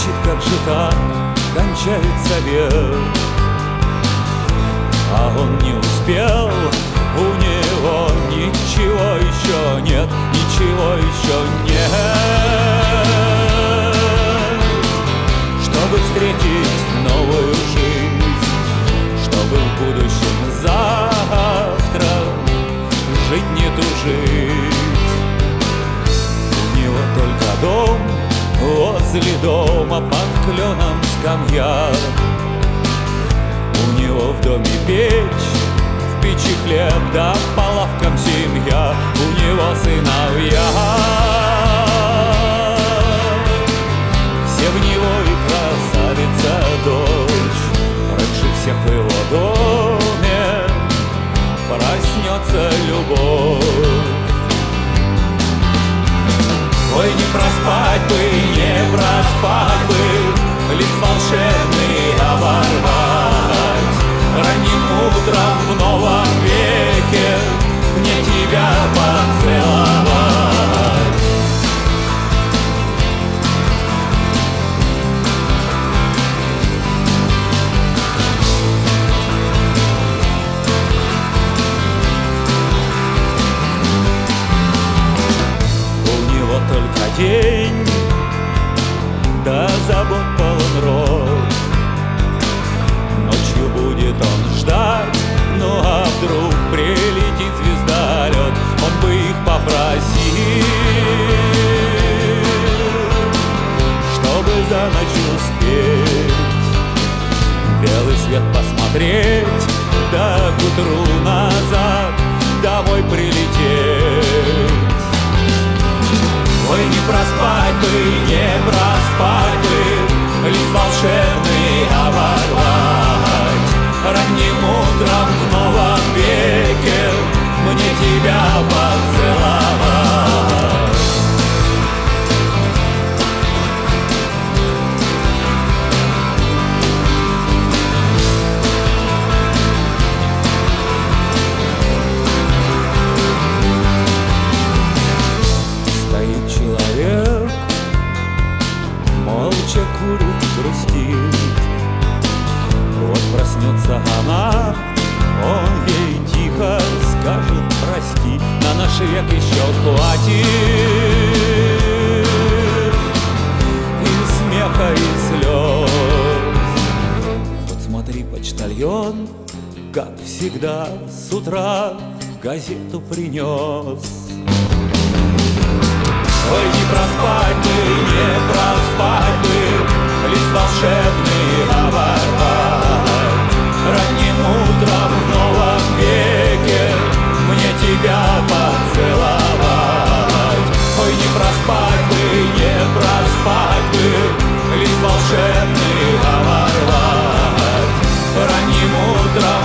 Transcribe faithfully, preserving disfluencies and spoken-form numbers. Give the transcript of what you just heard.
Значит, как же так кончается век? А он не успел, у него ничего еще нет, ничего еще нет. Чтобы встретить новую жизнь, чтобы в будущем завтра жить не тужить. У него только дом, возле дома под кленом скамья. У него в доме печь, в печи хлеб, да по лавкам семья. У него сыновья, все в него и красавица дочь. Раньше всех в его доме проснется любовь. Ой, не проспать бы, не проспать бы, лист волшебный оборвать. Ранним утром в новом веке мне тебя поцеловать. У него только день, да забот полон рот. Ночью будет он ждать, ну а вдруг прилетит звездолет, он бы их попросил, чтобы за ночь успеть белый свет посмотреть, да к утру назад домой прилететь. Ой, не проспать бы, не проспать бы, лист волшебный оборвать. Ранним утром в новом веке мне тебя поцеловать. Стоит человек, молча курит, грустит. Вот проснется она, он ей тихо скажет прости. На наш век еще хватит и смеха, и слез. Вот смотри, почтальон, как всегда, с утра газету принес. Ой, не проспать бы, не проспать бы, лист волшебный оборвать. Ранним утром в новом веке мне тебя поцеловать. Ой, не проспать бы, не проспать бы, лист волшебный оборвать. Ранним утром